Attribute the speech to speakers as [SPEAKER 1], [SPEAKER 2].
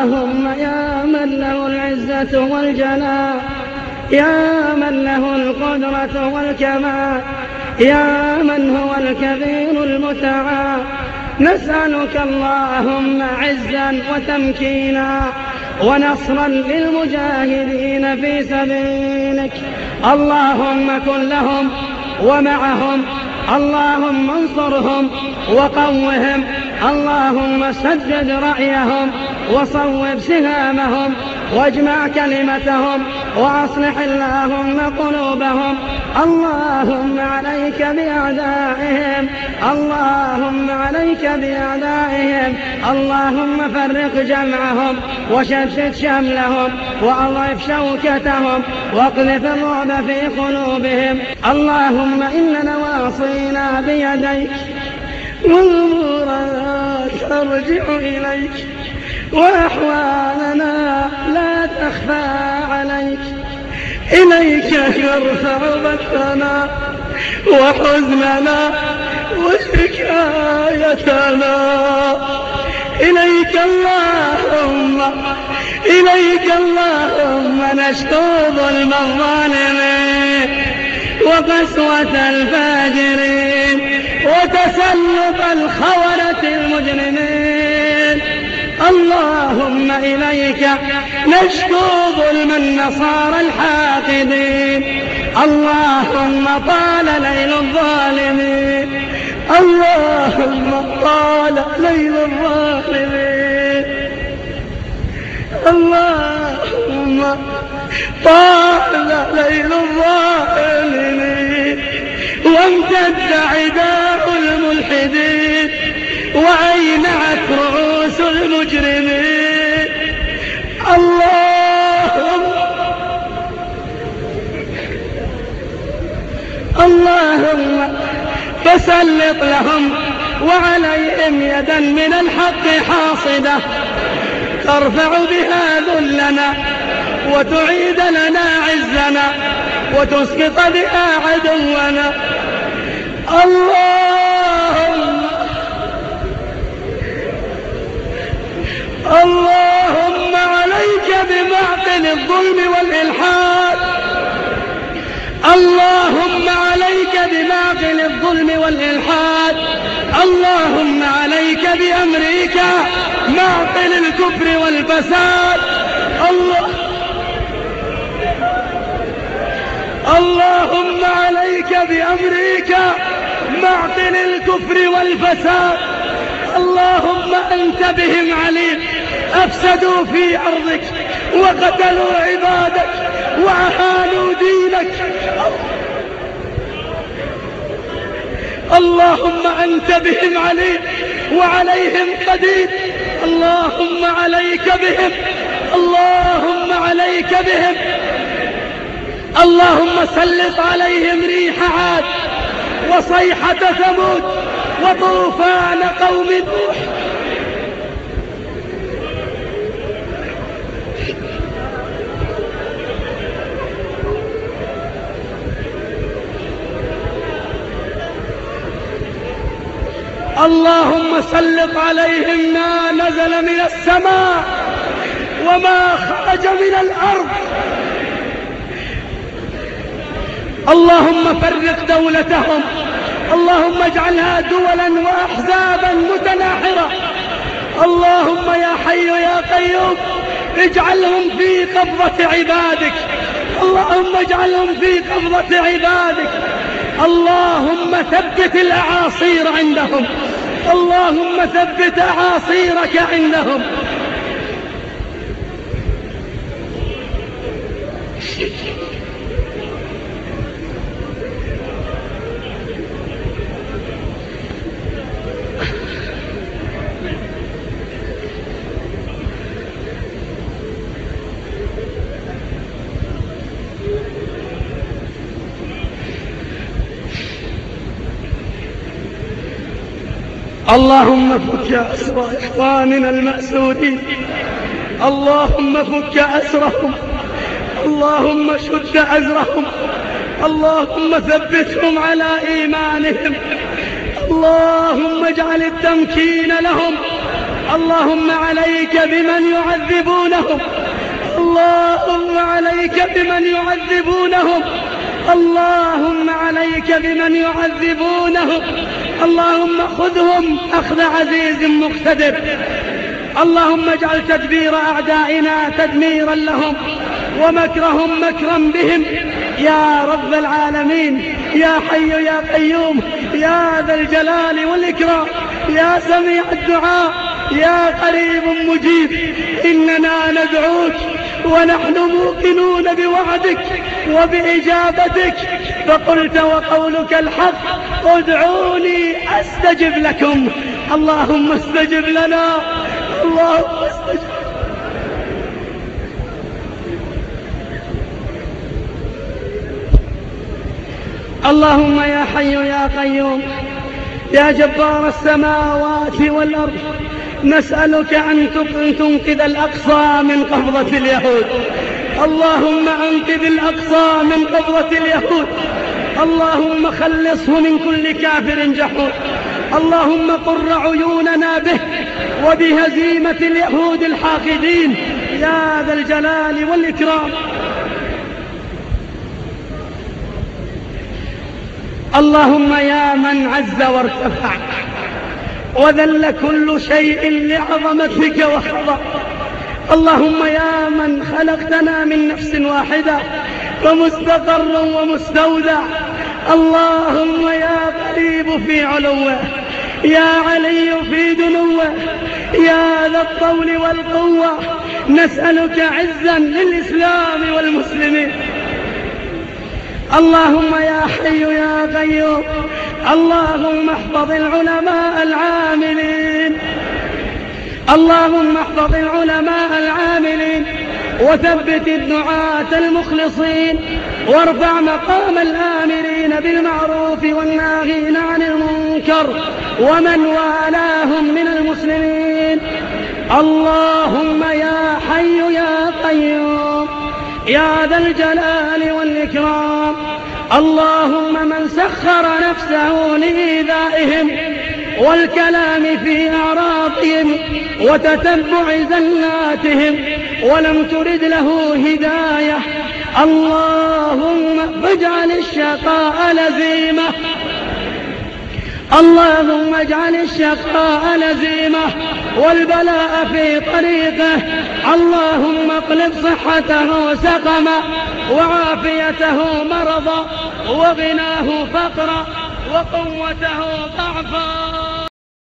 [SPEAKER 1] اللهم يا من له العزة والجلال، يا من له القدرة والكمال، يا من هو الكبير المتعال، نسألك اللهم عزا وتمكينا ونصرا للمجاهدين في سبيلك. اللهم كن لهم ومعهم، اللهم انصرهم وقوهم، اللهم سدد رأيهم وصوب سهامهم واجمع كلمتهم وأصلح اللهم قلوبهم. اللهم عليك بأعدائهم، اللهم عليك بأعدائهم، اللهم فرق جمعهم وشتت شملهم وأضعف شوكتهم واقذف الرعب في قلوبهم. اللهم إن نواصينا بيديك وأمورنا ترجع إليك وأحوالنا لا تخفى عليك. إليك نرفع بثنا وحزننا وشكايتنا، إليك اللهم، إليك اللهم نشكو ظلم الظالمين وقسوة الفاجرين وتسلط الخونة المجرمين. اللهم إليك نشكو ظلم النصارى الحاقدين. اللهم طال ليل الظالمين، اللهم طال ليل الظالمين، اللهم طال ليل الظالمين وامتد عداء الملحدين وأينعت رؤوس المجرمين. اللهم فسلط لهم وعليهم يدا من الحق حاصدة ترفع بها ذلنا وتعيد لنا عزنا وتسقط بها عدونا. اللهم عليك بمعقل الظلم والإلحاد، اللهم عليك بمعقل الظلم والإلحاد، اللهم عليك بأمريكا معقل الكفر والفساد. اللهم عليك بأمريكا معقل الكفر والفساد. اللهم أنت بهم عليم، أفسدوا في أرضك وقتلوا عبادك وأهانوا دينك. اللهم أنت بهم عليم وعليهم قدير. اللهم عليك بهم، اللهم عليك بهم. اللهم سلط عليهم ريح عاد وصيحة ثمود وطوفان قوم نوح. اللهم سلط عليهم ما نزل من السماء وما خرج من الأرض. اللهم فرق دولتهم، اللهم اجعلها دولا وأحزابا متناحرة. اللهم يا حي يا قيوم اجعلهم في قبضة عبادك، اللهم اجعلهم في قبضة عبادك. اللهم ثبت الأعاصير عندهم، اللهم ثبت أعاصيرك عندهم. اللهم فك أسر إخواننا المأسورين، اللهم فك أسرهم، اللهم شد أزرهم، اللهم ثبتهم على إيمانهم، اللهم اجعل التمكين لهم، اللهم عليك بمن يعذبونهم، اللهم عليك بمن يعذبونهم، اللهم عليك بمن يعذبونهم، اللهم خذهم أخذ عزيز مقتدر. اللهم اجعل تدبير أعدائنا تدميرا لهم ومكرهم مكرا بهم يا رب العالمين، يا حي يا قيوم، يا ذا الجلال والإكرام، يا سميع الدعاء، يا قريب مجيب. إننا ندعوك ونحن موقنون بوعدك وبإجابتك، فقلت وقولك الحق ادعوني أستجب لكم. اللهم استجب لنا، اللهم استجب. اللهم يا حي يا قيوم يا جبار السماوات والأرض، نسألك أن تنقذ الأقصى من قبضة اليهود. اللهم أنقذ الأقصى من قبضة اليهود، اللهم خلصه من كل كافر جحود. اللهم قر عيوننا به وبهزيمة اليهود الحاقدين يا ذا الجلال والإكرام. اللهم يا من عز وارتفع وذل كل شيء لعظمتك وخضع، اللهم يا من خلقتنا من نفس واحدة ومستقر ومستودع، اللهم يا قريب في علوه، يا علي في دنوه، يا ذا الطول والقوة، نسألك عزا للإسلام والمسلمين. اللهم يا حي يا قيوم، اللهم احفظ العلماء العاملين، اللهم احفظ العلماء العاملين وثبت الدعاة المخلصين، وارفع مقام الآمرين بالمعروف والناهين عن المنكر ومن والاهم من المسلمين. اللهم يا حي يا قيوم يا ذا الجلال والإكرام، اللهم من سخر نفسه لإيذائهم والكلام في أعراضهم وتتبع زلاتهم ولم ترد له هداية، اللهم اجعل الشقاء لزيمة، اللهم اجعل الشقاء لزيمة والبلاء في طريقه، اللهم اقلب صحته سقما وعافيته مرضا وغناه فقرا وقوته ضعفا.